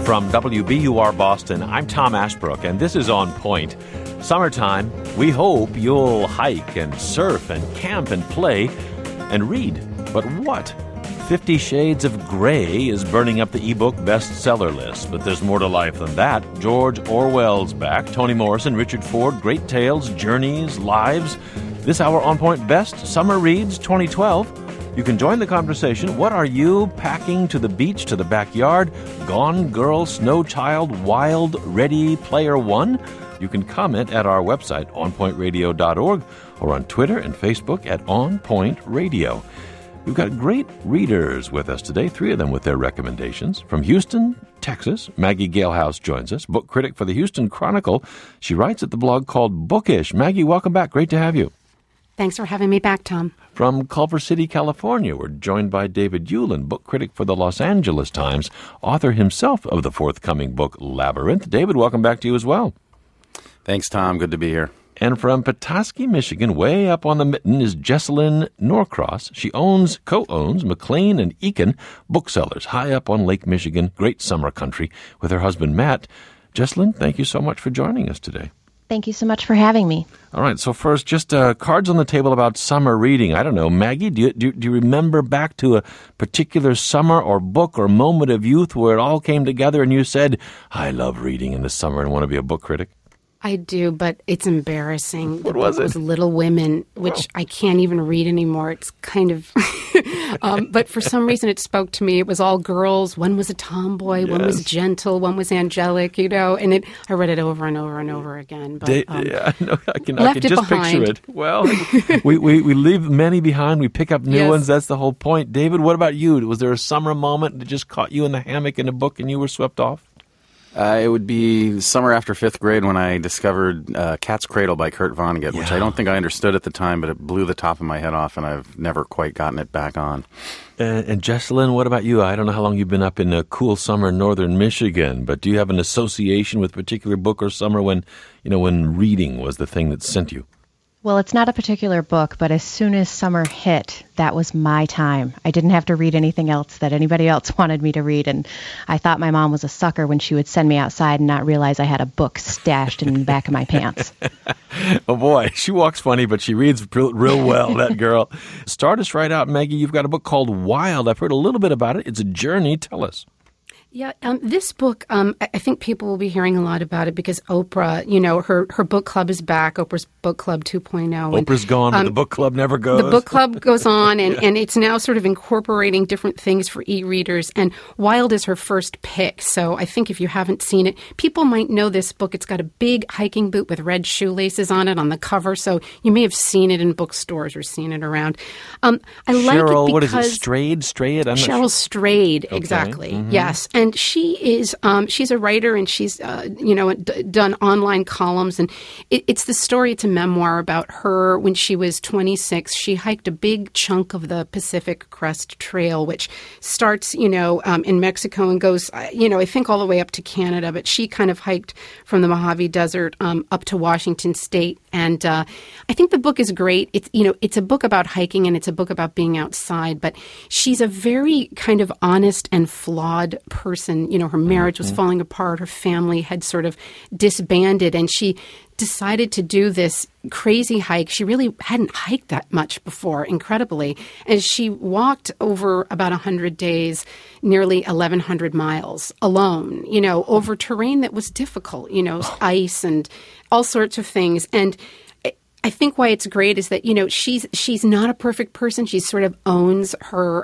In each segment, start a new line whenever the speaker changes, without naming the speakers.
From WBUR Boston, I'm Tom Ashbrook, and this is On Point. Summertime, we hope you'll hike and surf and camp and play and read. But what? 50 Shades of Grey is burning up the ebook bestseller list, but there's more to life than that. George Orwell's back, Toni Morrison, Richard Ford, great tales, journeys, lives. This hour On Point Best Summer Reads 2012. You can join the conversation. What are you packing to the beach, to the backyard? Gone Girl, Snow Child, Wild, Ready Player One? You can comment at our website, onpointradio.org, or on Twitter and Facebook at On Point Radio. We've got great readers with us today, 3 of them with their recommendations. From Houston, Texas, Maggie Galehouse joins us, book critic for the Houston Chronicle. She writes at the blog called Bookish. Maggie, welcome back. Great to have you.
Thanks for having me back, Tom.
From Culver City, California, we're joined by David Hewlin, book critic for the Los Angeles Times, author himself of the forthcoming book Labyrinth. David, welcome back to you as well.
Thanks, Tom. Good to be here.
And from Petoskey, Michigan, way up on the mitten, is Jessalyn Norcross. She co-owns McLean and Eakin Booksellers, high up on Lake Michigan, great summer country, with her husband, Matt. Jessalyn, thank you so much for joining us today.
Thank you so much for having me.
All right, so first, just cards on the table about summer reading. I don't know, Maggie, do you remember back to a particular summer or book or moment of youth where it all came together and you said, I love reading in the summer and want to be a book critic?
I do, but it's embarrassing.
What was it?
It was Little Women, which I can't even read anymore. It's kind of... but for some reason it spoke to me. It was all girls. One was a tomboy, One was gentle, one was angelic, and I read it over and over and over again. But,
I can
behind.
just picture it. Well, we leave many behind. We pick up new ones. That's the whole point. David, what about you? Was there a summer moment that just caught you in the hammock in a book and you were swept off?
It would be summer after 5th grade when I discovered Cat's Cradle by Kurt Vonnegut, which I don't think I understood at the time, but it blew the top of my head off, and I've never quite gotten it back on.
And Jessalyn, what about you? I don't know how long you've been up in a cool summer in northern Michigan, but do you have an association with a particular book or summer when reading was the thing that sent you?
Well, it's not a particular book, but as soon as summer hit, that was my time. I didn't have to read anything else that anybody else wanted me to read, and I thought my mom was a sucker when she would send me outside and not realize I had a book stashed in the back of my pants.
Oh, boy. She walks funny, but she reads real well, that girl. Start us right out, Maggie. You've got a book called Wild. I've heard a little bit about it. It's a journey. Tell us.
Yeah, this book, I think people will be hearing a lot about it because Oprah, her book club is back, Oprah's Book Club 2.0.
Oprah's gone, but the book club never goes.
The book club goes on, and it's now sort of incorporating different things for e-readers. And Wild is her first pick, so I think if you haven't seen it, people might know this book. It's got a big hiking boot with red shoelaces on it on the cover, so you may have seen it in bookstores or seen it around. I
Cheryl,
like it
what
because...
is it, Strayed?
Cheryl Strayed,
okay.
Exactly,
Mm-hmm.
yes. And she is, she's a writer, and she's, done online columns. And it's the story, it's a memoir about her when she was 26. She hiked a big chunk of the Pacific Crest Trail, which starts, in Mexico and goes, I think all the way up to Canada. But she kind of hiked from the Mojave Desert up to Washington State. And I think the book is great. It's a book about hiking, and it's a book about being outside. But she's a very kind of honest and flawed person. Her marriage was falling apart. Her family had sort of disbanded, and she decided to do this crazy hike. She really hadn't hiked that much before, incredibly. And she walked over about 100 days, nearly 1,100 miles alone, over terrain that was difficult, ice and all sorts of things. And I think why it's great is that, she's not a perfect person. She sort of owns her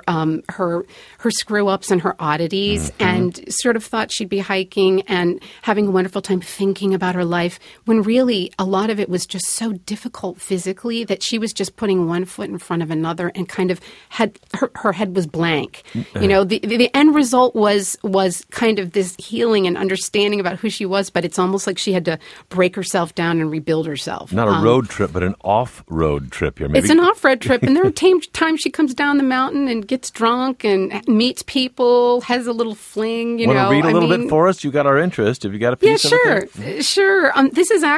screw-ups and her oddities, and sort of thought she'd be hiking and having a wonderful time thinking about her life, when really a lot of it was just so difficult physically that she was just putting one foot in front of another and kind of had her head was blank. The end result was kind of this healing and understanding about who she was, but it's almost like she had to break herself down and rebuild herself.
Not a road trip, but an off-road trip here. Maybe.
It's an off-road trip, and there are times she comes down the mountain and gets drunk and meets people, has a little fling.
Want to read a little bit for us? You got our interest. Have you got a piece?
Yeah, sure, sure. This is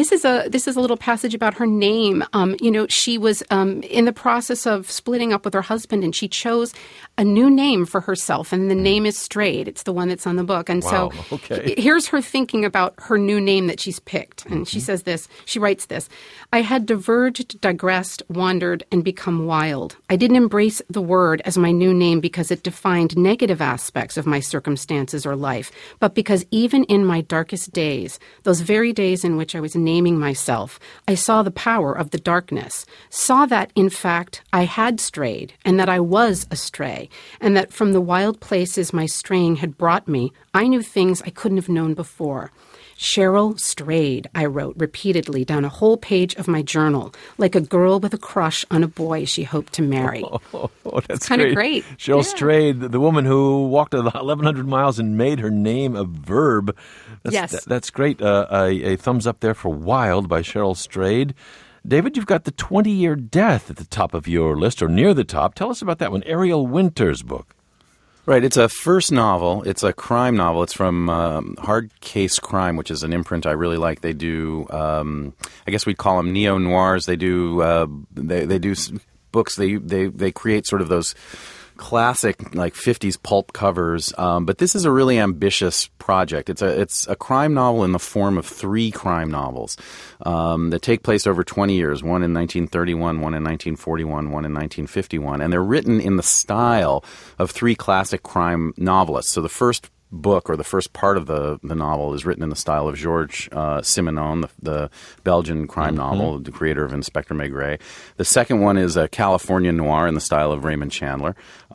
a little passage about her name. She was in the process of splitting up with her husband, and she chose a new name for herself, and the name is Strayed. It's the one that's on the book. And
Wow,
so
okay.
here's her thinking about her new name that she's picked. And she says this, she writes this, I had diverged, digressed, wandered, and become wild. I didn't embrace the word as my new name because it defined negative aspects of my circumstances or life, but because even in my darkest days, those very days in which I was naming myself, I saw the power of the darkness, saw that, in fact, I had strayed, and that I was astray, and that from the wild places my straying had brought me, I knew things I couldn't have known before. Cheryl strayed, I wrote repeatedly down a whole page of my journal, like a girl with a crush on a boy she hoped to marry.
Oh, that's
kind of great.
Cheryl
Yeah.
Strayed, the woman who walked 1,100 miles and made her name a verb.
Yes.
That's great. A thumbs up there for Wild by Cheryl Strayed. David, you've got the 20-Year Death at the top of your list, or near the top. Tell us about that one, Ariel Winter's book.
Right. It's a first novel. It's a crime novel. It's from Hard Case Crime, which is an imprint I really like. They do, I guess we'd call them neo-noirs. They do books. They create sort of those classic like 50s pulp covers, but this is a really ambitious project. It's a crime novel in the form of 3 crime novels that take place over 20 years, one in 1931, one in 1941, one in 1951, and they're written in the style of 3 classic crime novelists. So the first book, or the first part of the novel, is written in the style of Georges Simenon, the Belgian crime novel, the creator of Inspector Maigret. The second one is a California noir in the style of Raymond Chandler.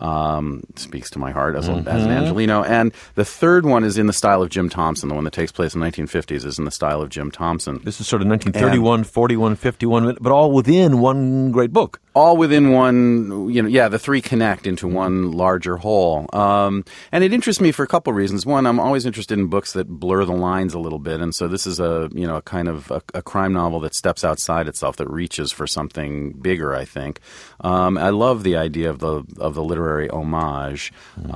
Speaks to my heart as an Angelino. And the third one is in the style of Jim Thompson. The one that takes place in the 1950s is in the style of Jim Thompson.
This is sort of 1931, 41, 51, but all within one great book.
All within one, the 3 connect into one larger whole. And it interests me for a couple of reasons. One, I'm always interested in books that blur the lines a little bit. And so this is a kind of a crime novel that steps outside itself, that reaches for something bigger, I think. I love the idea of the literary homage.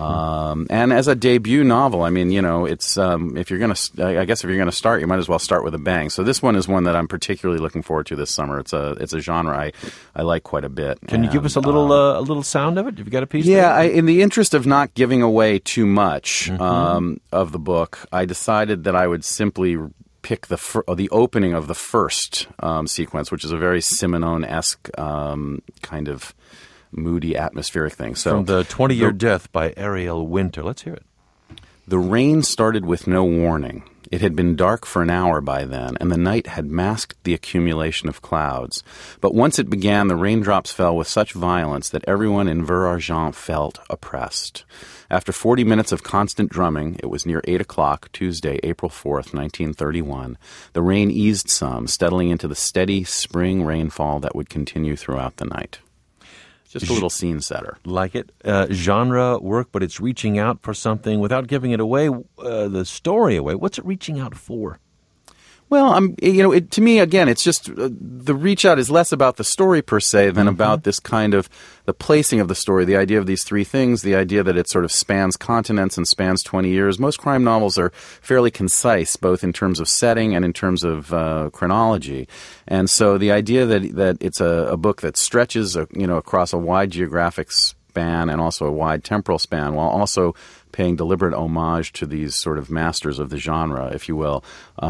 And as a debut novel, I mean, it's, if you're going to start, you might as well start with a bang. So this one is one that I'm particularly looking forward to this summer. It's a genre I like quite a bit.
Can you give us a little sound of it? Have you got a piece?
Yeah, in the interest of not giving away too much of the book, I decided that I would simply pick the opening of the first sequence, which is a very Simenon-esque kind of moody, atmospheric thing. So
from the 20-Year Death by Ariel Winter. Let's hear it.
The rain started with no warning. It had been dark for an hour by then, and the night had masked the accumulation of clouds. But once it began, the raindrops fell with such violence that everyone in Ver Argent felt oppressed. After 40 minutes of constant drumming, it was near 8 o'clock, Tuesday, April 4th, 1931. The rain eased some, settling into the steady spring rainfall that would continue throughout the night. Just a little scene setter.
Like it. Genre work, but it's reaching out for something without giving it away, the story away. What's it reaching out for?
Well, to me, again, it's just the reach out is less about the story per se than about this kind of the placing of the story, the idea of these 3 things, the idea that it sort of spans continents and spans 20 years. Most crime novels are fairly concise, both in terms of setting and in terms of chronology. And so the idea that it's a book that stretches, across a wide geographic span and also a wide temporal span, while also paying deliberate homage to these sort of masters of the genre, if you will,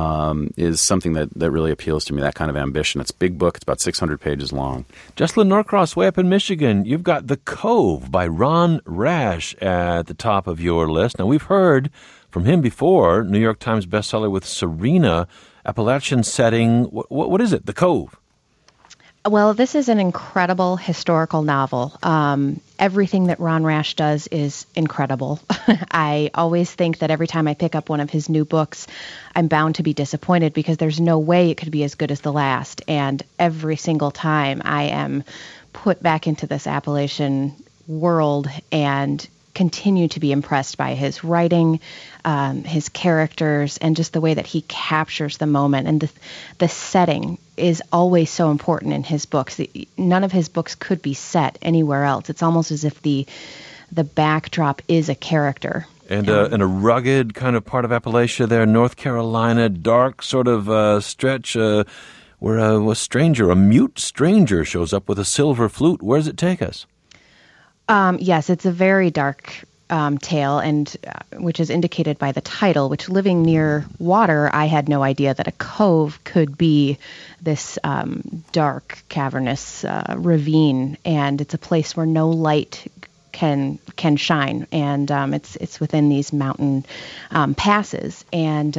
is something that really appeals to me, that kind of ambition. It's a big book. It's about 600 pages long.
Jessalyn Norcross, way up in Michigan, you've got The Cove by Ron Rash at the top of your list. Now, we've heard from him before, New York Times bestseller with Serena, Appalachian setting. What is it, The Cove?
Well, this is an incredible historical novel. Everything that Ron Rash does is incredible. I always think that every time I pick up one of his new books, I'm bound to be disappointed because there's no way it could be as good as the last. And every single time I am put back into this Appalachian world and continue to be impressed by his writing, his characters, and just the way that he captures the moment. And the setting is always so important in his books. None of his books could be set anywhere else. It's almost as if the backdrop is a character.
And a rugged kind of part of Appalachia there, North Carolina, dark sort of stretch where a mute stranger shows up with a silver flute. Where does it take us?
Yes, it's a very dark tale, and which is indicated by the title, which, living near water, I had no idea that a cove could be this dark, cavernous ravine, and it's a place where no light can shine, and it's within these mountain passes, and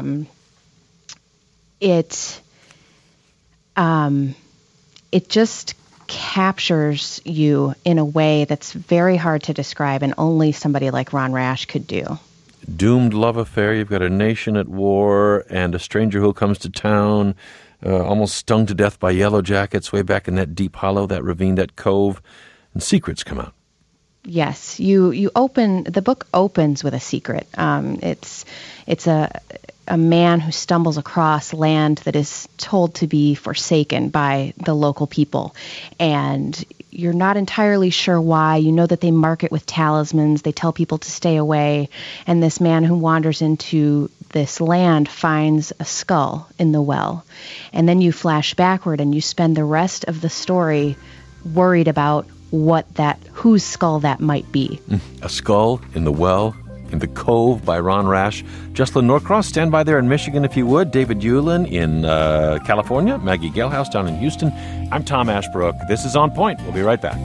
it just captures you in a way that's very hard to describe, and only somebody like Ron Rash could do.
Doomed love affair. You've got a nation at war and a stranger who comes to town, almost stung to death by yellow jackets way back in that deep hollow, that ravine, that cove, and secrets come out.
Yes, the book opens with a secret. It's a man who stumbles across land that is told to be forsaken by the local people. And you're not entirely sure why. You know that they mark it with talismans. They tell people to stay away. And this man who wanders into this land finds a skull in the well. And then you flash backward and you spend the rest of the story worried about whose skull that might be.
A skull in the well, in the cove by Ron Rash. Jocelyn Norcross, stand by there in Michigan if you would. David Hewlin in California. Maggie Galehouse down in Houston. I'm Tom Ashbrook. This is On Point. We'll be right back.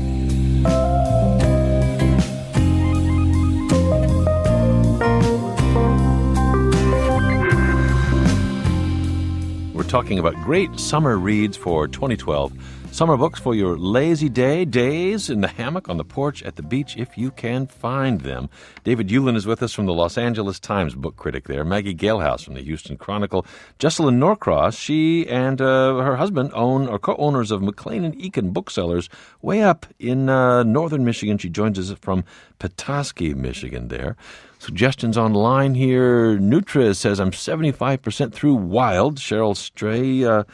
We're talking about great summer reads for 2012. Summer books for your lazy days in the hammock, on the porch, at the beach, if you can find them. David Hewlin is with us from the Los Angeles Times, book critic there. Maggie Galehouse from the Houston Chronicle. Jocelyn Norcross, she and her husband are co-owners of McLean & Eakin Booksellers way up in northern Michigan. She joins us from Petoskey, Michigan there. Suggestions online here. Nutra says, I'm 75% through Wild. Cheryl Stray,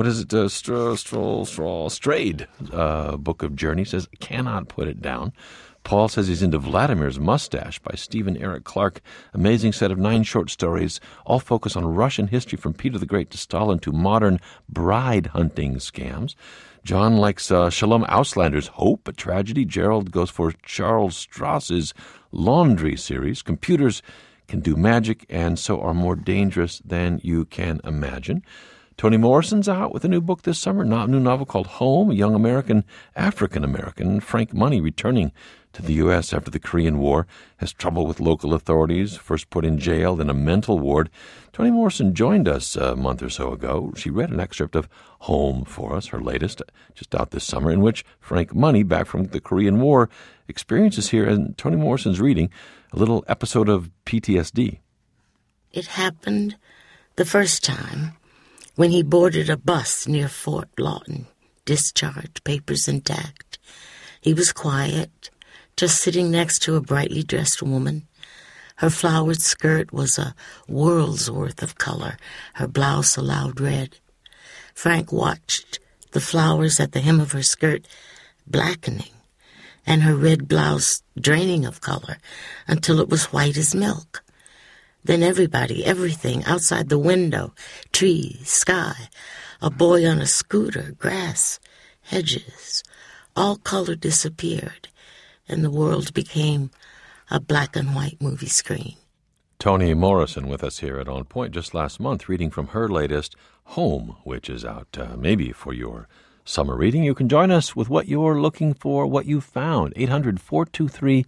Strayed, Book of Journey, says, cannot put it down. Paul says he's into Vladimir's Mustache by Stephen Eric Clark. Amazing set of 9 short stories, all focus on Russian history from Peter the Great to Stalin to modern bride hunting scams. John likes Shalom Auslander's Hope, a tragedy. Gerald goes for Charles Strauss's Laundry series. Computers can do magic and so are more dangerous than you can imagine. Toni Morrison's out with a new book this summer, a new novel called Home, a young African-American, Frank Money, returning to the U.S. after the Korean War, has trouble with local authorities, first put in jail, then a mental ward. Toni Morrison joined us a month or so ago. She read an excerpt of Home for us, her latest, just out this summer, in which Frank Money, back from the Korean War, experiences here, and Toni Morrison's reading a little episode of PTSD.
It happened the first time when he boarded a bus near Fort Lawton, discharged, papers intact. He was quiet, just sitting next to a brightly dressed woman. Her flowered skirt was a world's worth of color, her blouse a loud red. Frank watched the flowers at the hem of her skirt blackening, and her red blouse draining of color until it was white as milk. Then everybody, everything, outside the window, trees, sky, a boy on a scooter, grass, hedges, all color disappeared, and the world became a black and white movie screen.
Toni Morrison with us here at On Point just last month, reading from her latest, Home, which is out maybe for your summer reading. You can join us with what you're looking for, what you found. 800-423-8255,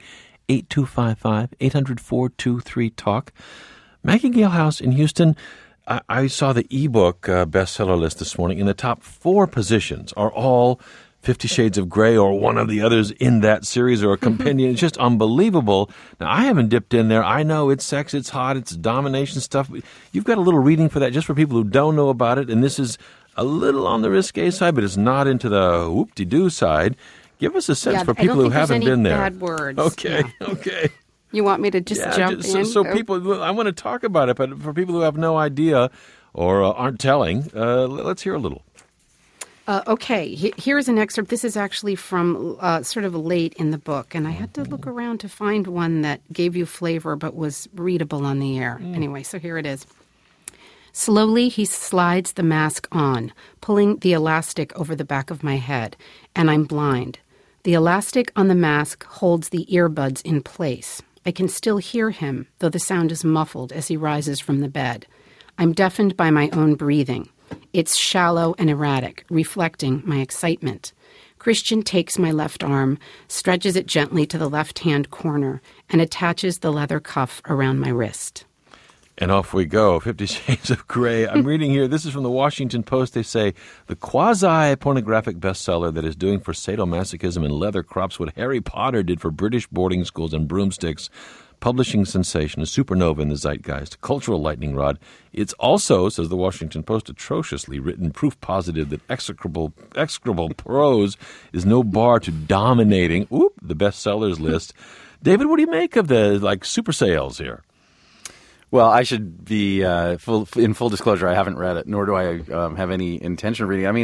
800-423-TALK. Maggie Galehouse in Houston, I saw the ebook bestseller list this morning. In the top 4 positions are all 50 Shades of Grey or one of the others in that series or a companion. It's just unbelievable. Now, I haven't dipped in there. I know it's sex, it's hot, it's domination stuff. You've got a little reading for that just for people who don't know about it, and this is a little on the risque side, but it's not into the whoop-de-doo side. Give us a sense for people who haven't been there.
Bad words.
Okay,
Yeah.
okay.
You want me to just jump in?
So people, I want to talk about it, but for people who have no idea or aren't telling, let's hear a little.
Okay, here's an excerpt. This is actually from sort of late in the book, and I had to look around to find one that gave you flavor but was readable on the air. Anyway, so here it is. Slowly, he slides the mask on, pulling the elastic over the back of my head, and I'm blind. The elastic on the mask holds the earbuds in place. I can still hear him, though the sound is muffled as he rises from the bed. I'm deafened by my own breathing. It's shallow and erratic, reflecting my excitement. Christian takes my left arm, stretches it gently to the left-hand corner, and attaches the leather cuff around my wrist.
And off we go, 50 Shades of Grey. I'm reading here, this is from the Washington Post. They say, the quasi-pornographic bestseller that is doing for sadomasochism and leather crops what Harry Potter did for British boarding schools and broomsticks, publishing sensation, a supernova in the zeitgeist, a cultural lightning rod. It's also, says the Washington Post, atrociously written, proof positive that execrable prose is no bar to dominating the bestsellers list. David, what do you make of the super sales here?
Well, I should be in full disclosure. I haven't read it, nor do I have any intention of reading it. I mean,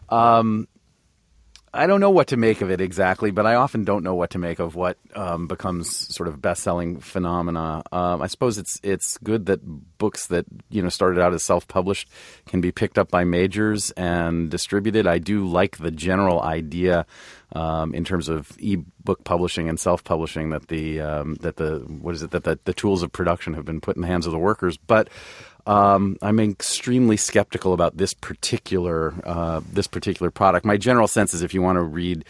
I don't know what to make of it exactly, but I often don't know what to make of what becomes sort of best-selling phenomena. I suppose it's good that books that started out as self-published can be picked up by majors and distributed. I do like the general idea in terms of e-book publishing and self-publishing that the tools of production have been put in the hands of the workers, but. I'm extremely skeptical about this particular product. My general sense is if you want to read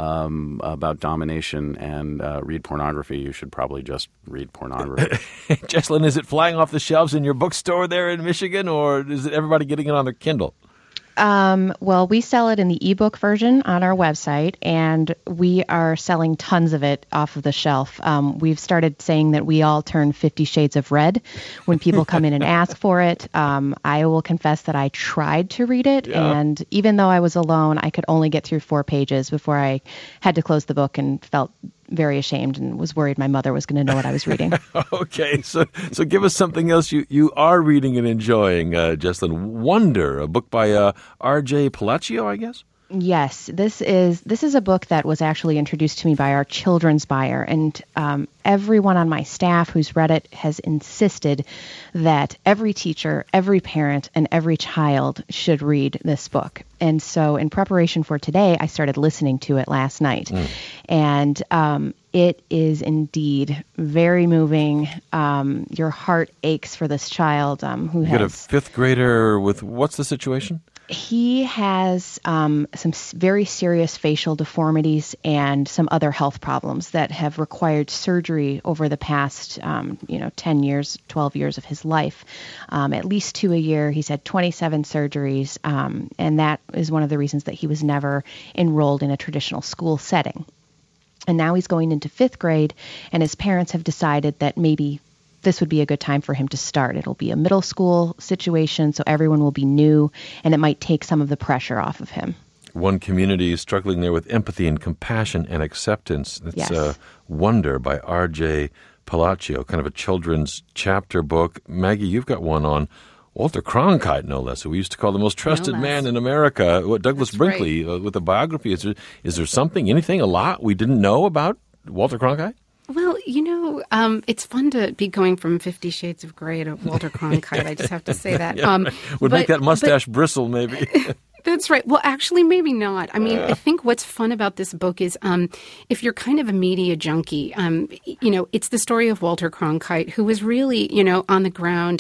about domination and read pornography, you should probably just read pornography.
Jesslyn, is it flying off the shelves in your bookstore there in Michigan, or is it everybody getting it on their Kindle?
Well, we sell it in the ebook version on our website, and we are selling tons of it off of the shelf. We've started saying that we all turn 50 Shades of Red when people come in and ask for it. I will confess that I tried to read it, and even though I was alone, I could only get through 4 pages before I had to close the book and felt very ashamed and was worried my mother was going to know what I was reading.
Okay, so give us something else you are reading and enjoying, Jesslyn. Wonder, a book by R.J. Palacio, I guess?
Yes, this is a book that was actually introduced to me by our children's buyer, and everyone on my staff who's read it has insisted that every teacher, every parent, and every child should read this book. And so in preparation for today, I started listening to it last night. And it is indeed very moving. Your heart aches for this child who has...
You got a 5th grader with... What's the situation?
He has some very serious facial deformities and some other health problems that have required surgery over the past, 10 years, 12 years of his life. At least 2 a year. He's had 27 surgeries, and that is one of the reasons that he was never enrolled in a traditional school setting. And now he's going into 5th grade, and his parents have decided that maybe this would be a good time for him to start. It'll be a middle school situation, so everyone will be new, and it might take some of the pressure off of him.
One community is struggling there with empathy and compassion and acceptance. It's
Yes.
Wonder by R.J. Palacio, kind of a children's chapter book. Maggie, you've got one on Walter Cronkite, no less, who we used to call the most trusted man in America. Douglas
That's
Brinkley, with a biography. Is there something, anything, a lot we didn't know about Walter Cronkite?
Well, it's fun to be going from 50 Shades of Grey to Walter Cronkite. I just have to say that.
Would make that mustache bristle, maybe.
That's right. Well, actually, maybe not. I mean, I think what's fun about this book is if you're kind of a media junkie, it's the story of Walter Cronkite, who was really, on the ground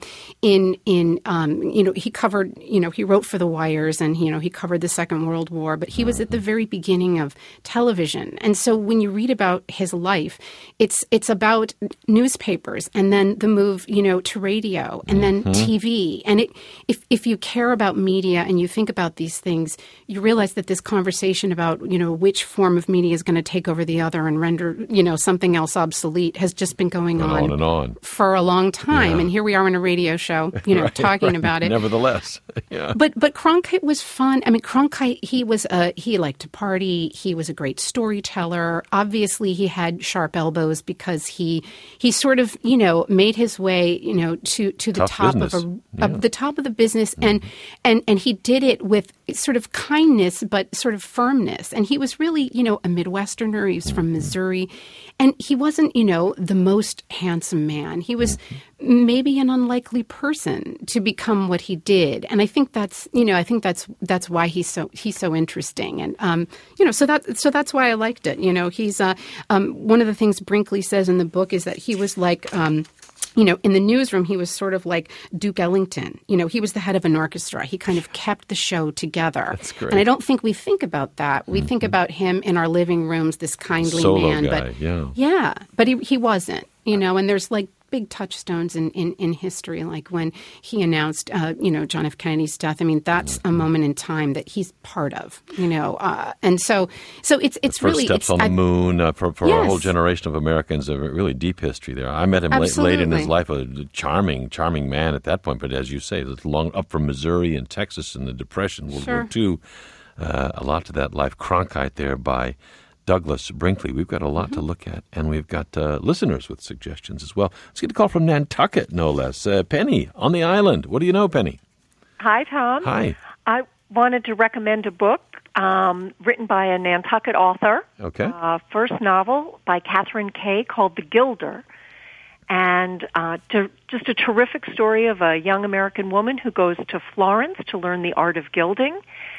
he covered, he wrote for The Wires and, he covered the Second World War, but he was at the very beginning of television. And so when you read about his life, it's about newspapers and then the move, to radio and then TV. And if you care about media and you think about these things, you realize that this conversation about, which form of media is going to take over the other and render, something else obsolete has just been going on
and on
for a long time.
Yeah.
And here we are in a radio show, talking about it.
Nevertheless. Yeah.
But Cronkite was fun. I mean, Cronkite, he liked to party. He was a great storyteller. Obviously, he had sharp elbows because he sort of, made his way, to the
Tough
top
business.
of the top of the business. And he did it with sort of kindness, but sort of firmness. And he was really, a Midwesterner. He was from Missouri. And he wasn't, the most handsome man. He was maybe an unlikely person to become what he did. And I think that's why he's so interesting. And, so that's why I liked it. He's one of the things Brinkley says in the book is that he was like, in the newsroom, he was sort of like Duke Ellington. He was the head of an orchestra. He kind of kept the show together.
That's great.
And I don't think we think about that. We think about him in our living rooms, this kindly
Solo
man.
guy,
but but he wasn't, and there's like big touchstones in history, like when he announced, John F. Kennedy's death. I mean, that's a moment in time that he's part of, and so it's
First
really
steps on the moon for
Yes.
a whole generation of Americans. A really deep history there. I met him late in his life, a charming man at that point. But as you say, long up from Missouri and Texas in the Depression, World War II, a lot to that life. Cronkite there by Douglas Brinkley. We've got a lot to look at, and we've got listeners with suggestions as well. Let's get a call from Nantucket, no less. Penny on the island. What do you know, Penny?
Hi, Tom.
Hi.
I wanted to recommend a book written by a Nantucket author.
Okay.
First novel by Catherine Kay called The Gilder. And just a terrific story of a young American woman who goes to Florence to learn the art of gilding,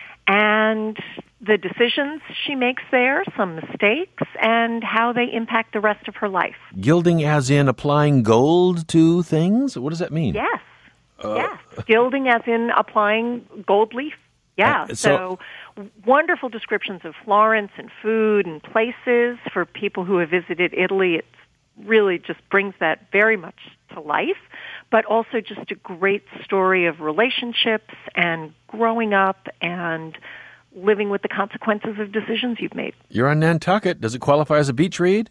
and the decisions she makes there, some mistakes, and how they impact the rest of her life.
Gilding as in applying gold to things? What does that mean?
Yes. Yes. Gilding as in applying gold leaf. Yeah. So wonderful descriptions of Florence and food and places for people who have visited Italy. It really just brings that very much to life, but also just a great story of relationships and growing up and living with the consequences of decisions you've made.
You're on Nantucket. Does it qualify as a beach read?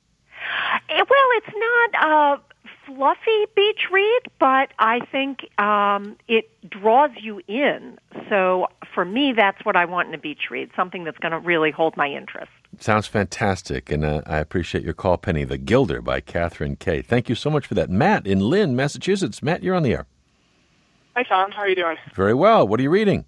Well, it's not a fluffy beach read, but I think it draws you in. So for me, that's what I want in a beach read, something that's going to really hold my interest.
Sounds fantastic, and I appreciate your call, Penny. The Gilder by Catherine Kay. Thank you so much for that. Matt in Lynn, Massachusetts. Matt, you're on the air.
Hi, Tom. How are you doing?
Very well. What are you reading?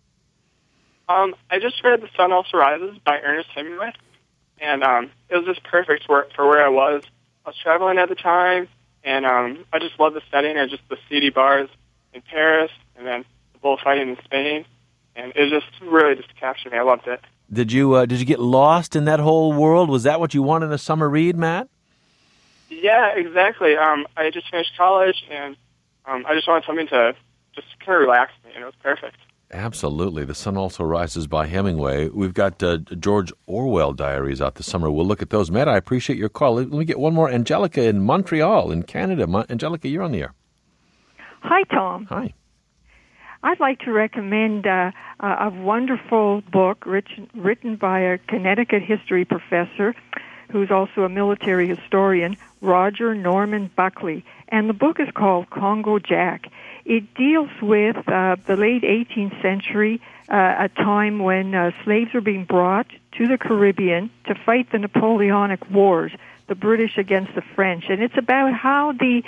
I just read The Sun Also Rises by Ernest Hemingway, and it was just perfect for where I was. I was traveling at the time, and I just love the setting and just the seedy bars in Paris, and then the bullfighting in Spain, and it just really just captured me. I loved it.
Did you get lost in that whole world? Was that what you wanted in a summer read, Matt?
Yeah, exactly. I just finished college, and I just wanted something to just kind of relax me, and it was perfect.
Absolutely. The Sun Also Rises by Hemingway. We've got George Orwell diaries out this summer. We'll look at those. Matt, I appreciate your call. Let me get one more. Angelica in Montreal in Canada. Angelica, you're on the air.
Hi, Tom.
Hi.
I'd like to recommend a wonderful book written by a Connecticut history professor who's also a military historian, Roger Norman Buckley. And the book is called Congo Jack. It deals with the late 18th century, a time when slaves were being brought to the Caribbean to fight the Napoleonic Wars, the British against the French. And it's about how the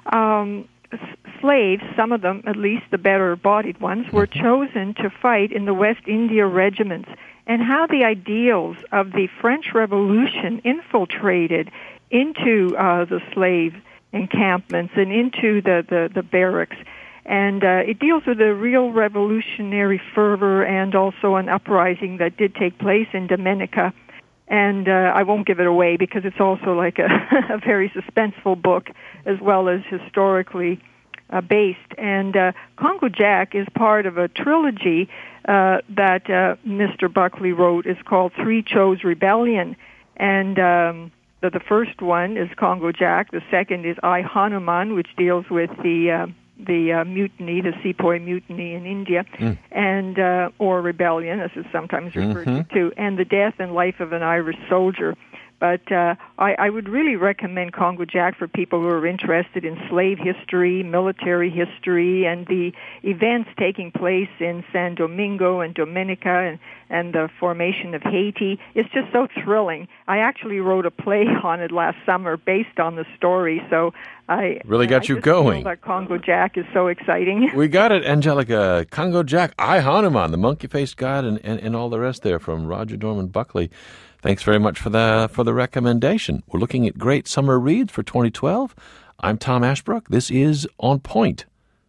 slaves, some of them, at least the better-bodied ones, were chosen to fight in the West India regiments, and how the ideals of the French Revolution infiltrated into the slave encampments and into the barracks. And it deals with a real revolutionary fervor and also an uprising that did take place in Dominica. And I won't give it away because it's also like a very suspenseful book as well as historically based. And Congo Jack is part of a trilogy that Mr. Buckley wrote. It's called Three Chose Rebellion. And the first one is Congo Jack. The second is I, Hanuman, which deals with the mutiny, the Sepoy mutiny in India, and or rebellion, as it's sometimes referred to, and the death and life of an Irish soldier. But I would really recommend Congo Jack for people who are interested in slave history, military history, and the events taking place in San Domingo and Dominica and the formation of Haiti. It's just so thrilling. I actually wrote a play on it last summer based on the story, so I
really got you going.
That Congo Jack is so exciting.
We got it, Angelica. Congo Jack, I Hanuman, the monkey-faced god, and all the rest there from Roger Norman Buckley. Thanks very much for the recommendation. We're looking at great summer reads for 2012. I'm Tom Ashbrook. This is On Point.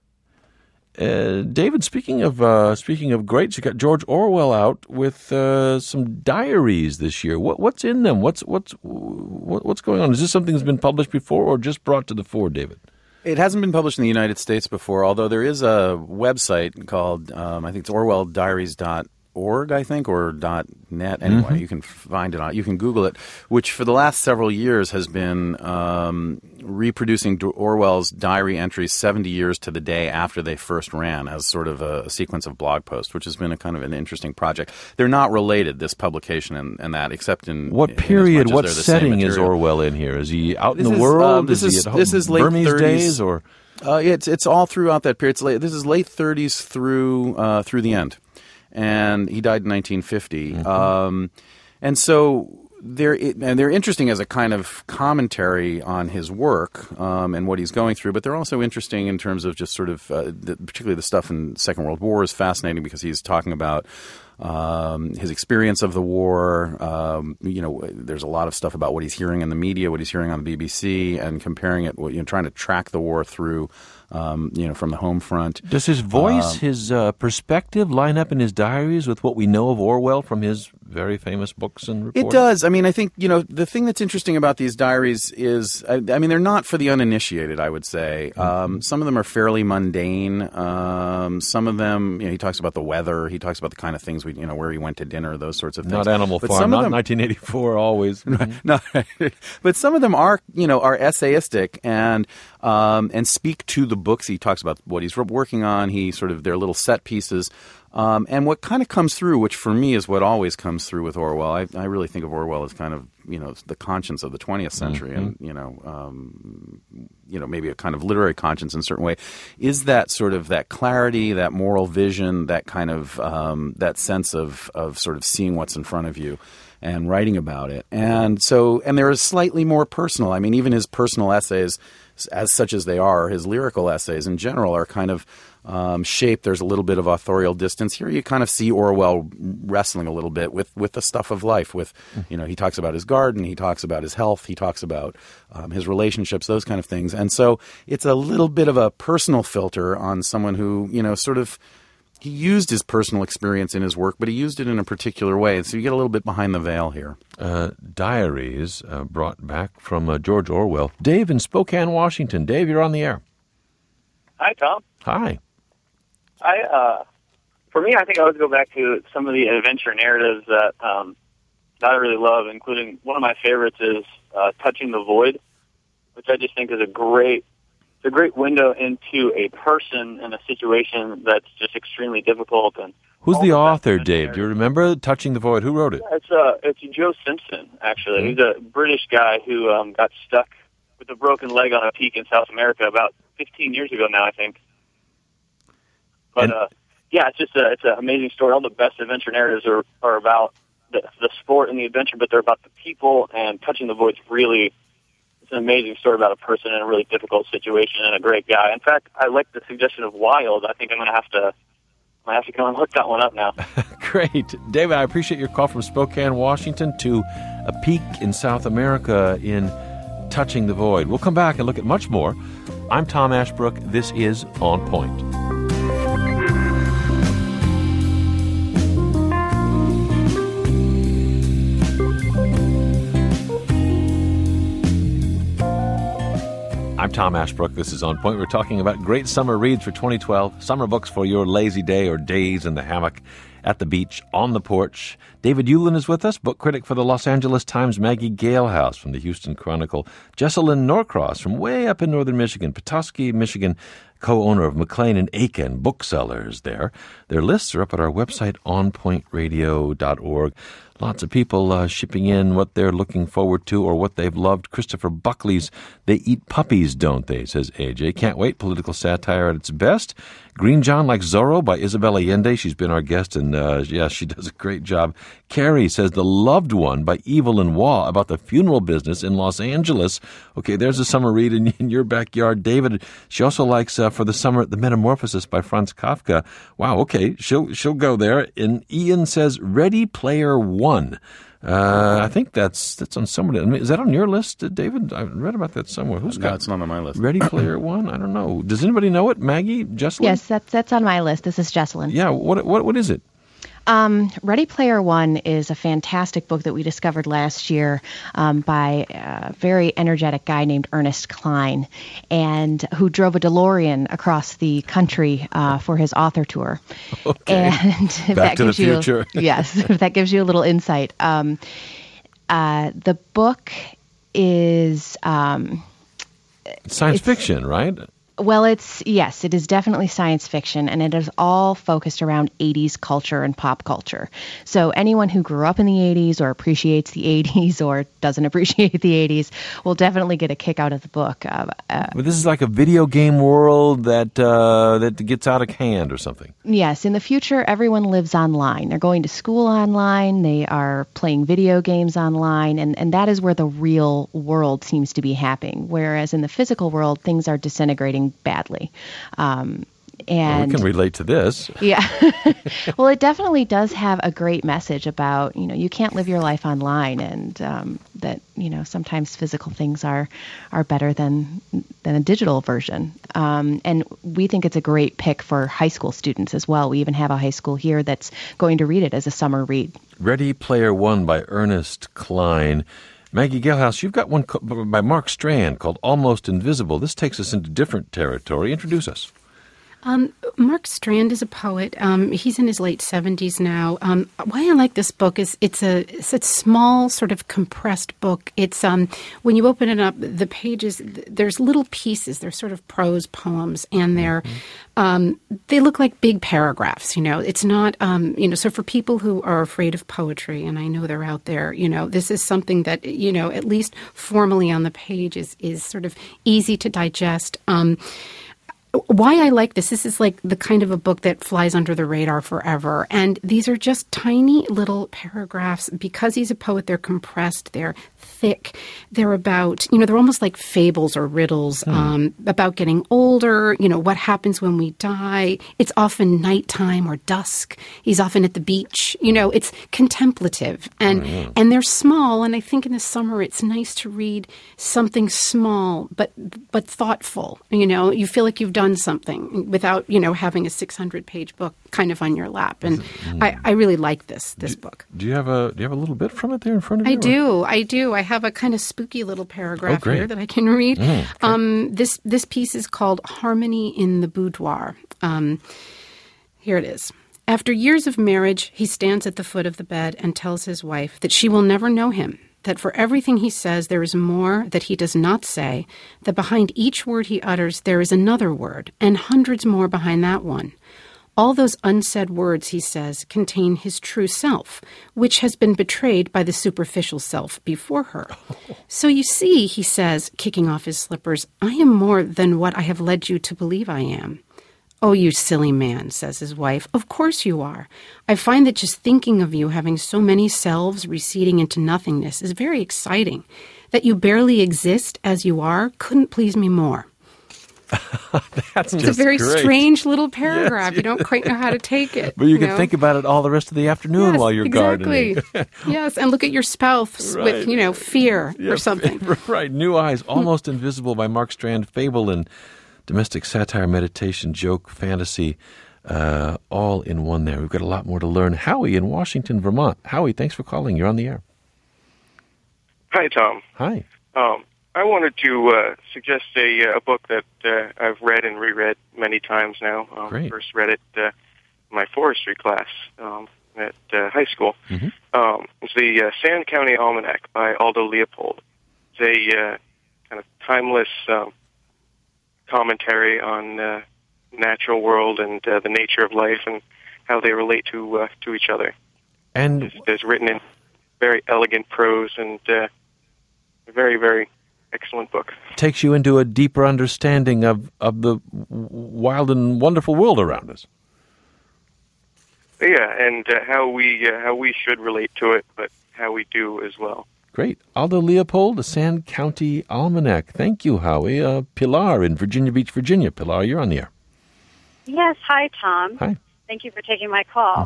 David, speaking of greats, you got George Orwell out with some diaries this year. What's in them? What's going on? Is this something that's been published before or just brought to the fore, David?
It hasn't been published in the United States before, although there is a website called I think it's orwelldiaries.org, I think, or .net. Anyway, you can find it on. You can Google it, which for the last several years has been reproducing Orwell's diary entries 70 years to the day after they first ran, as sort of a sequence of blog posts, which has been a kind of an interesting project. They're not related, this publication and that, except in
what period, what setting is Orwell in here? Is he out in the world? Is he at home?
This is late
Burmese
30s
days, or
it's all throughout that period. This is late 30s through the end. And he died in 1950. And so they're interesting as a kind of commentary on his work and what he's going through, but they're also interesting in terms of just sort of particularly the stuff in the Second World War is fascinating because he's talking about his experience of the war. There's a lot of stuff about what he's hearing in the media, what he's hearing on the BBC, and comparing it, trying to track the war through from the home front.
Does his voice, his perspective line up in his diaries with what we know of Orwell from his very famous books and reports?
It does. I mean, I think, the thing that's interesting about these diaries is, they're not for the uninitiated, I would say. Some of them are fairly mundane. Some of them, he talks about the weather. He talks about the kind of things where he went to dinner, those sorts of things.
Not Animal Farm, not 1984 always.
No, but some of them are essayistic and speak to the books. He talks about what he's working on. They're little set pieces. And what kind of comes through, which for me is what always comes through with Orwell, I really think of Orwell as kind of, the conscience of the 20th century and, maybe a kind of literary conscience in a certain way, is that sort of that clarity, that moral vision, that kind of that sense of sort of seeing what's in front of you and writing about it. And they're slightly more personal. I mean, even his personal essays, as such as they are, his lyrical essays in general are kind of shaped. There's a little bit of authorial distance. Here you kind of see Orwell wrestling a little bit with the stuff of life. He talks about his garden, he talks about his health, he talks about his relationships, those kind of things. And so it's a little bit of a personal filter on someone who, he used his personal experience in his work, but he used it in a particular way. And so you get a little bit behind the veil here.
Diaries brought back from George Orwell. Dave in Spokane, Washington. Dave, you're on the air.
Hi, Tom.
Hi.
For me, I think I would go back to some of the adventure narratives that I really love, including one of my favorites is Touching the Void, which I just think is a great window into a person in a situation that's just extremely difficult. And
who's the author, Dave? Do you remember Touching the Void? Who wrote it?
It's Joe Simpson, actually. He's a British guy who got stuck with a broken leg on a peak in South America about 15 years ago now, I think. But it's an amazing story. All the best adventure narratives are about the sport and the adventure, but they're about the people. And Touching the Void's really, it's an amazing story about a person in a really difficult situation and a great guy. In fact, I like the suggestion of Wild. I think I'm going to have to go and look that one up now.
Great. David, I appreciate your call from Spokane, Washington, to a peak in South America in Touching the Void. We'll come back and look at much more. I'm Tom Ashbrook. This is On Point. I'm Tom Ashbrook. This is On Point. We're talking about great summer reads for 2012, summer books for your lazy day or days in the hammock, at the beach, on the porch. David Ulin is with us, book critic for the Los Angeles Times, Maggie Galehouse from the Houston Chronicle, Jessalyn Norcross from way up in northern Michigan, Petoskey, Michigan, co-owner of McLean and Aiken Booksellers there. Their lists are up at our website, onpointradio.org. Lots of people shipping in what they're looking forward to or what they've loved. Christopher Buckley's They Eat Puppies, Don't They, says AJ. Can't wait. Political satire at its best. Green John Like Zorro by Isabel Allende. She's been our guest, and she does a great job. Carrie says The Loved One by Evelyn Waugh about the funeral business in Los Angeles. Okay, there's a summer read in your backyard. David, she also likes for the summer The Metamorphosis by Franz Kafka. Wow, okay, she'll go there. And Ian says Ready Player One. I think that's on somebody. I mean, is that on your list, David? I read about that somewhere. Who's got?
No, it's not on my list.
Ready Player One? I don't know. Does anybody know it? Maggie? Jesselyn?
Yes, that's on my list. This is Jesselyn.
Yeah. What is it?
Ready Player One is a fantastic book that we discovered last year by a very energetic guy named Ernest Cline, and who drove a DeLorean across the country for his author tour.
Okay.
And
Back to the Future.
Yes, if that gives you a little insight. The book is
Science fiction, right?
Well, it is definitely science fiction, and it is all focused around 80s culture and pop culture. So anyone who grew up in the 80s or appreciates the 80s or doesn't appreciate the 80s will definitely get a kick out of the book.
But this is like a video game world that gets out of hand or something.
Yes, in the future, everyone lives online. They're going to school online, they are playing video games online, and that is where the real world seems to be happening, whereas in the physical world, things are disintegrating badly.
And we can relate to this.
Yeah. Well, it definitely does have a great message about, you can't live your life online, and that, sometimes physical things are better than a digital version. And we think it's a great pick for high school students as well. We even have a high school here that's going to read it as a summer read.
Ready Player One by Ernest Cline. Maggie Gelhaus, you've got one by Mark Strand called Almost Invisible. This takes us into different territory. Introduce us.
Mark Strand is a poet. He's in his late 70s now. Why I like this book is it's a small, sort of compressed book. It's when you open it up, the pages, there's little pieces. They're sort of prose poems, and they look like big paragraphs. It's not so for people who are afraid of poetry, and I know they're out there. This is something that at least formally on the page is sort of easy to digest. Why I like this is like the kind of a book that flies under the radar forever. And these are just tiny little paragraphs. Because he's a poet, they're compressed, they're thick. They're about, they're almost like fables or riddles about getting older, what happens when we die. It's often nighttime or dusk. He's often at the beach. It's contemplative. And they're small. And I think in the summer it's nice to read something small but thoughtful. You feel like you've done something without, having a 600-page book kind of on your lap. And I really like this book.
Do you have a little bit from it there in front of you?
I do. I have a kind of spooky little paragraph here that I can read. This piece is called Harmony in the Boudoir. Here it is. After years of marriage, he stands at the foot of the bed and tells his wife that she will never know him, that for everything he says there is more that he does not say, that behind each word he utters there is another word, and hundreds more behind that one. All those unsaid words, he says, contain his true self, which has been betrayed by the superficial self before her. So you see, he says, kicking off his slippers, I am more than what I have led you to believe I am. Oh, you silly man, says his wife. Of course you are. I find that just thinking of you having so many selves receding into nothingness is very exciting. That you barely exist as you are couldn't please me more.
It's
a very strange little paragraph. Yes. You don't quite know how to take it.
But you can think about it all the rest of the afternoon while you're gardening.
Yes, and look at your spouse with, fear or something.
Right. New Eyes, Almost Invisible by Mark Strand, fable and domestic satire, meditation, joke, fantasy, all in one there. We've got a lot more to learn. Howie in Washington, Vermont. Howie, thanks for calling. You're on the air.
Hi, Tom.
Hi.
I wanted to suggest a book that I've read and reread many times now.
Great.
First read it in my forestry class at high school.
Mm-hmm.
It's the Sand County Almanac by Aldo Leopold. It's a kind of timeless commentary on the natural world and the nature of life and how they relate to each other.
And
it's written in very elegant prose and a very, very excellent book.
Takes you into a deeper understanding of the wild and wonderful world around us.
Yeah, and how we should relate to it, but how we do as well.
Great. Aldo Leopold, the Sand County Almanac. Thank you, Howie. Pilar in Virginia Beach, Virginia. Pilar, you're on the air.
Yes. Hi, Tom.
Hi.
Thank you for taking my call.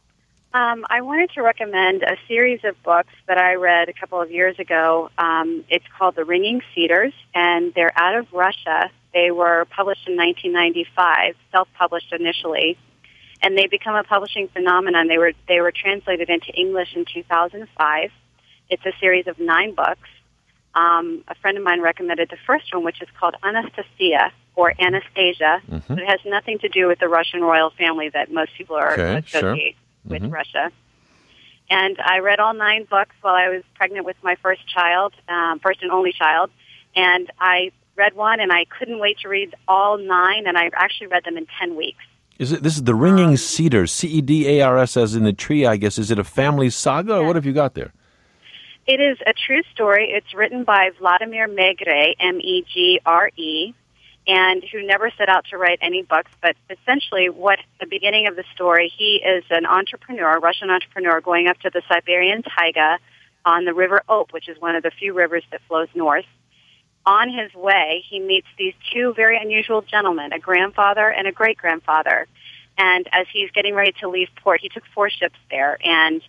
I wanted to recommend a series of books that I read a couple of years ago. It's called The Ringing Cedars, and they're out of Russia. They were published in 1995, self-published initially, and they become a publishing phenomenon. They were translated into English in 2005. It's a series of 9 books. A friend of mine recommended the first one, which is called Anastasia, or Anastasia. But it has nothing to do with the Russian royal family that most people are associated with Russia. And I read all 9 books while I was pregnant with my first child, first and only child. And I read one, and I couldn't wait to read all 9, and I actually read them in 10 weeks.
This is The Ringing Cedars, Cedars, as in the tree, I guess. Is it a family saga, or what have you got there?
It is a true story. It's written by Vladimir Megre, Megre, and who never set out to write any books, but essentially the beginning of the story, he is an entrepreneur, a Russian entrepreneur, going up to the Siberian taiga on the River Ob, which is one of the few rivers that flows north. On his way, he meets these 2 very unusual gentlemen, a grandfather and a great-grandfather. And as he's getting ready to leave port, he took 4 ships there, and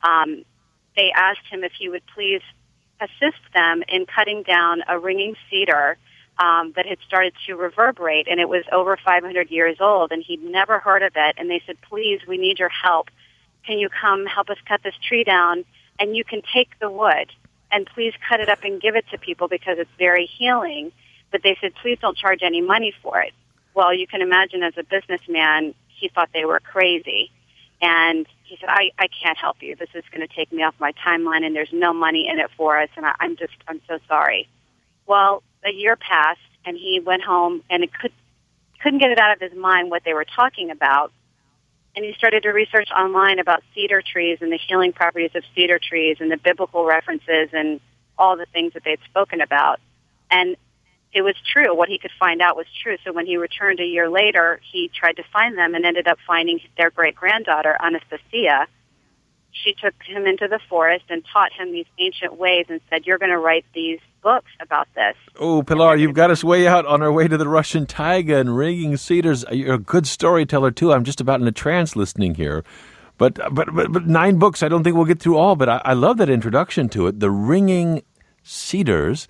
they asked him if he would please assist them in cutting down a ringing cedar that had started to reverberate, and it was over 500 years old, and he'd never heard of it. And they said, please, we need your help. Can you come help us cut this tree down? And you can take the wood, and please cut it up and give it to people because it's very healing. But they said, please don't charge any money for it. Well, you can imagine as a businessman, he thought they were crazy. And he said, I can't help you. This is going to take me off my timeline, and there's no money in it for us, and I'm so sorry. Well, a year passed, and he went home, and couldn't get it out of his mind what they were talking about. And he started to research online about cedar trees and the healing properties of cedar trees and the biblical references and all the things that they'd spoken about. And it was true. What he could find out was true. So when he returned a year later, he tried to find them and ended up finding their great-granddaughter, Anastasia. She took him into the forest and taught him these ancient ways and said, you're going to write these books about this.
Oh, Pilar, you've got us way out on our way to the Russian taiga and Ringing Cedars. You're a good storyteller, too. I'm just about in a trance listening here. But 9 books, I don't think we'll get through all, but I love that introduction to it, The Ringing Cedars.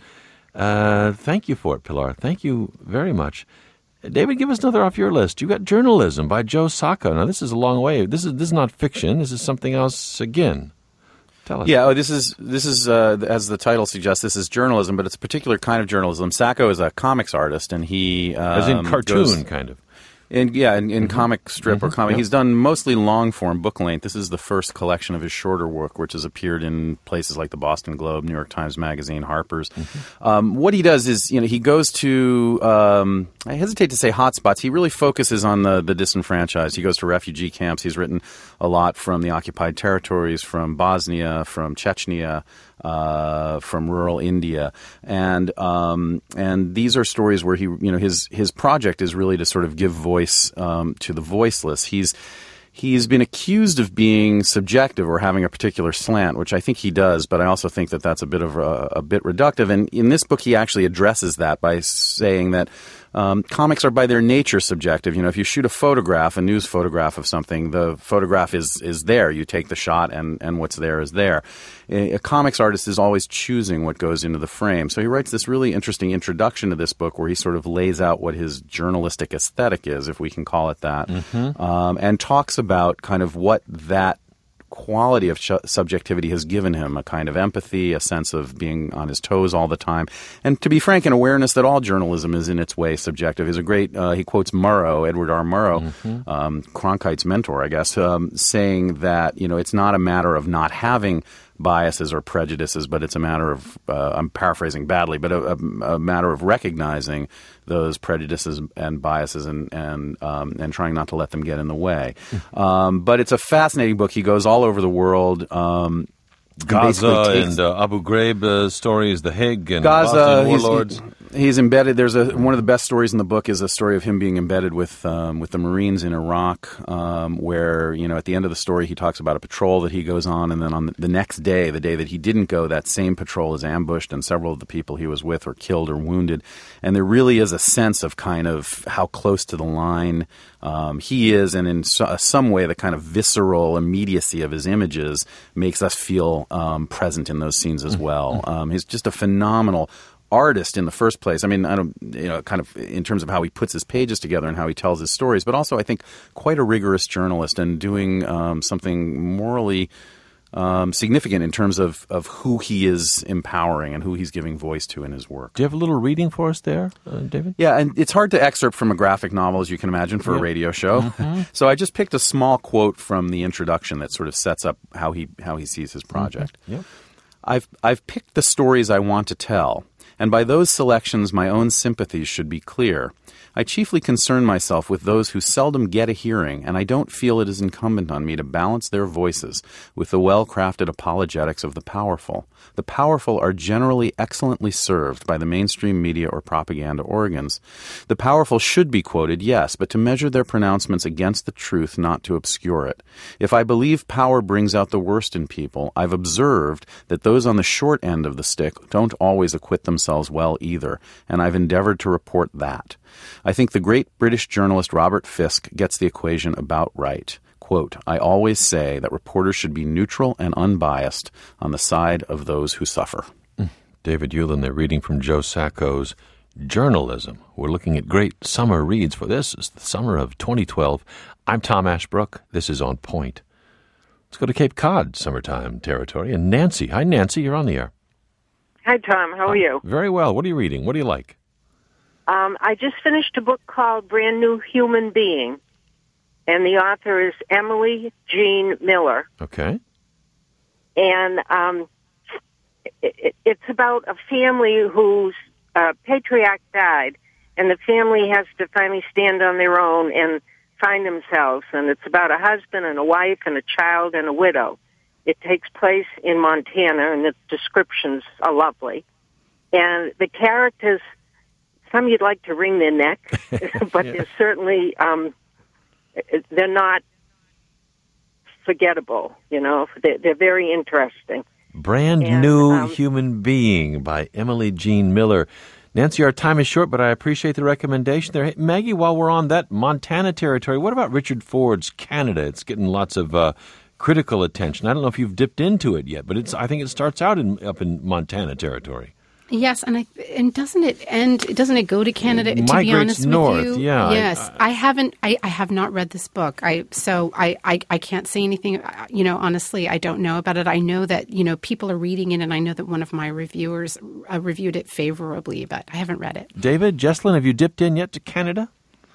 Thank you for it, Pilar. Thank you very much. David, give us another off your list. You got Journalism by Joe Sacco. Now, this is a long way. This is not fiction. This is something else again. Tell us.
Yeah, this is as the title suggests, this is journalism, but it's a particular kind of journalism. Sacco is a comics artist, and he
as in cartoon, kind of.
In comic strip or comic. Yep. He's done mostly long-form, book length. This is the first collection of his shorter work, which has appeared in places like the Boston Globe, New York Times Magazine, Harper's. What he does is, he goes to, I hesitate to say hotspots. He really focuses on the disenfranchised. He goes to refugee camps. He's written a lot from the occupied territories, from Bosnia, from Chechnya, from rural India, and these are stories where he, his project is really to sort of give voice to the voiceless. He's been accused of being subjective or having a particular slant, which I think he does, but I also think that that's a bit reductive. And in this book, he actually addresses that by saying that comics are by their nature subjective. If you shoot a news photograph of something, the photograph is there. You take the shot, and what's there is there. A comics artist is always choosing what goes into the frame. So he writes this really interesting introduction to this book where he sort of lays out what his journalistic aesthetic is, if we can call it that, and talks about kind of what that quality of subjectivity has given him, a kind of empathy, a sense of being on his toes all the time, and to be frank, an awareness that all journalism is in its way subjective. Is a great, he quotes Murrow, Edward R. Murrow, Cronkite's mentor, I guess, saying that, it's not a matter of not having biases or prejudices, but it's a matter of, I'm paraphrasing badly, but a matter of recognizing those prejudices and biases and trying not to let them get in the way. But it's a fascinating book. He goes all over the world.
Gaza and Abu Ghraib stories, the Hague and
Gaza,
Bosnian warlords.
He's embedded. There's one of the best stories in the book is a story of him being embedded with the Marines in Iraq, where at the end of the story he talks about a patrol that he goes on, and then on the next day, the day that he didn't go, that same patrol is ambushed, and several of the people he was with are killed or wounded, and there really is a sense of kind of how close to the line he is, and in some way the kind of visceral immediacy of his images makes us feel present in those scenes as well. He's just a phenomenal artist in the first place. I mean, I don't, kind of in terms of how he puts his pages together and how he tells his stories, but also I think quite a rigorous journalist and doing something morally significant in terms of who he is empowering and who he's giving voice to in his work.
Do you have a little reading for us there, David?
Yeah, and it's hard to excerpt from a graphic novel, as you can imagine, for a radio show. Mm-hmm. So I just picked a small quote from the introduction that sort of sets up how he sees his project.
Mm-hmm. Yep.
I've picked the stories I want to tell, and by those selections my own sympathies should be clear. I chiefly concern myself with those who seldom get a hearing, and I don't feel it is incumbent on me to balance their voices with the well-crafted apologetics of the powerful. The powerful are generally excellently served by the mainstream media or propaganda organs. The powerful should be quoted, yes, but to measure their pronouncements against the truth, not to obscure it. If I believe power brings out the worst in people, I've observed that those on the short end of the stick don't always acquit themselves well either, and I've endeavored to report that. I think the great British journalist Robert Fisk gets the equation about right. Quote, I always say that reporters should be neutral and unbiased on the side of those who suffer.
David Hewlin there reading from Joe Sacco's Journalism. We're looking at great summer reads for this. It's the summer of 2012. I'm Tom Ashbrook. This is On Point. Let's go to Cape Cod summertime territory. And Nancy. Hi, Nancy. You're on the air.
Hi, Tom. How are you?
Very well. What are you reading? What do you like?
I just finished a book called Brand New Human Being, and the author is Emily Jean Miller.
Okay.
And it's about a family whose patriarch died, and the family has to finally stand on their own and find themselves. And it's about a husband and a wife and a child and a widow. It takes place in Montana, and the descriptions are lovely. And the characters, some you'd like to wring their neck, but they're certainly, they're not forgettable, They're very interesting.
Brand New Human Being by Emily Jean Miller. Nancy, our time is short, but I appreciate the recommendation there. Hey, Maggie, while we're on that Montana territory, what about Richard Ford's Canada? It's getting lots of critical attention. I don't know if you've dipped into it yet, but I think it starts out up in Montana territory.
Yes, and doesn't it go to Canada? To be honest
north,
with you,
yeah.
Yes, I have not read this book. I can't say anything. Honestly, I don't know about it. I know that people are reading it, and I know that one of my reviewers reviewed it favorably, but I haven't read it.
David, Jesslyn, have you dipped in yet to Canada?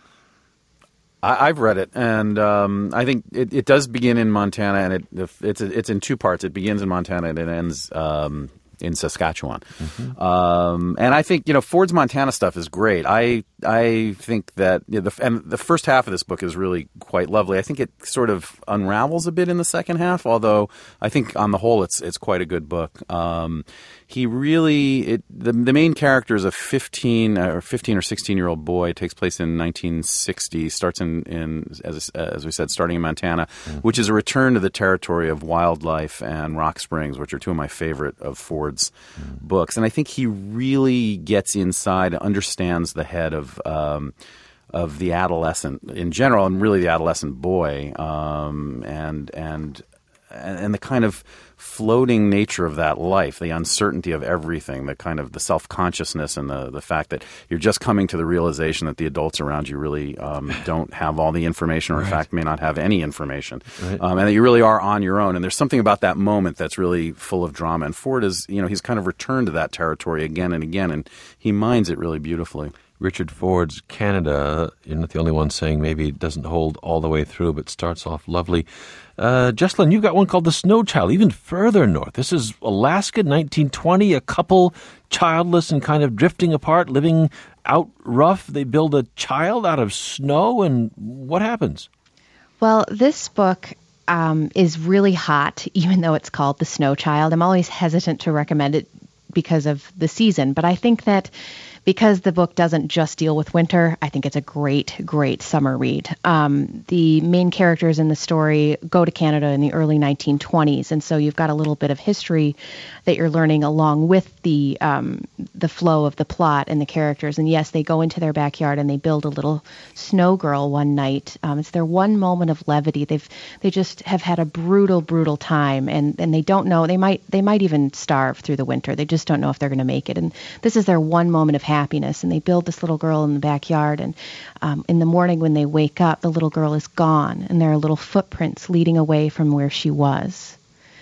I've read it, and I think it does begin in Montana, and it's in two parts. It begins in Montana, and it ends in Saskatchewan. Mm-hmm. And I think, Ford's Montana stuff is great. I think that the first half of this book is really quite lovely. I think it sort of unravels a bit in the second half, although I think on the whole it's quite a good book. The main character is a 15 or 16-year-old boy. It takes place in 1960. Starts as we said, starting in Montana, which is a return to the territory of wildlife and Rock Springs, which are two of my favorite of Ford's books. And I think he really gets inside, understands the head of the adolescent in general, and really the adolescent boy, and the kind of floating nature of that life, the uncertainty of everything, the kind of the self-consciousness and the fact that you're just coming to the realization that the adults around you really don't have all the information, or in fact may not have any information, and that you really are on your own. And there's something about that moment that's really full of drama. And Ford is, he's kind of returned to that territory again and again, and he mines it really beautifully.
Richard Ford's Canada, you're not the only one saying maybe it doesn't hold all the way through, but starts off lovely. Jesslyn, you've got one called The Snow Child, even further north. This is Alaska, 1920, a couple childless and kind of drifting apart, living out rough. They build a child out of snow, and what happens?
Well, this book, is really hot, even though it's called The Snow Child. I'm always hesitant to recommend it because of the season, but I think that because the book doesn't just deal with winter, I think it's a great, great summer read. The main characters in the story go to Canada in the early 1920s, and so you've got a little bit of history that you're learning along with the flow of the plot and the characters. And yes, they go into their backyard and they build a little snow girl one night. It's their one moment of levity. They just have had a brutal, brutal time, and they don't know. They might even starve through the winter. They just don't know if they're going to make it. And this is their one moment of happiness, and they build this little girl in the backyard, and in the morning when they wake up, the little girl is gone, and there are little footprints leading away from where she was.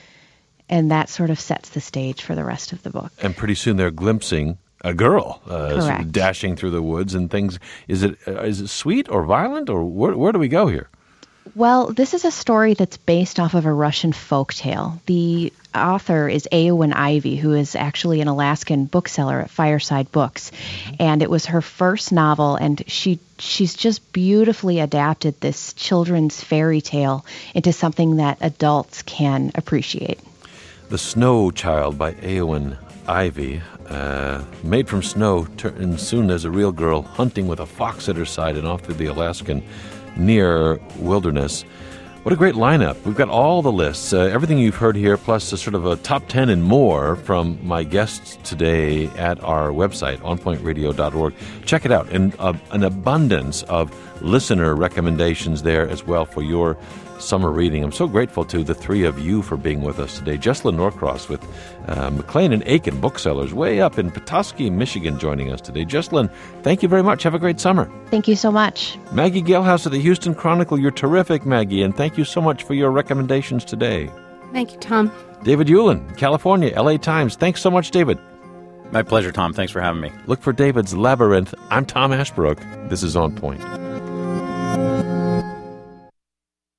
And that sort of sets the stage for the rest of the book.
And pretty soon they're glimpsing a girl
sort
of dashing through the woods and things. Is it sweet or violent, or where do we go here?
Well, this is a story that's based off of a Russian folktale. The author is Eowyn Ivey, who is actually an Alaskan bookseller at Fireside Books. And it was her first novel, and she's just beautifully adapted this children's fairy tale into something that adults can appreciate.
The Snow Child by Eowyn Ivey, made from snow, and soon there's a real girl hunting with a fox at her side and off through the Alaskan near wilderness. What a great lineup. We've got all the lists, everything you've heard here, plus a sort of a top 10 and more from my guests today at our website, onpointradio.org. Check it out. And an abundance of listener recommendations there as well for your summer reading. I'm so grateful to the three of you for being with us today. Jessalyn Norcross with McLean and Aiken Booksellers way up in Petoskey, Michigan, joining us today. Jessalyn, thank you very much. Have a great summer.
Thank you so much.
Maggie Galehouse of the Houston Chronicle, you're terrific, Maggie, and thank you so much for your recommendations today.
Thank you, Tom.
David Hewlin, California, LA Times. Thanks so much, David.
My pleasure, Tom. Thanks for having me.
Look for David's Labyrinth. I'm Tom Ashbrook. This is On Point.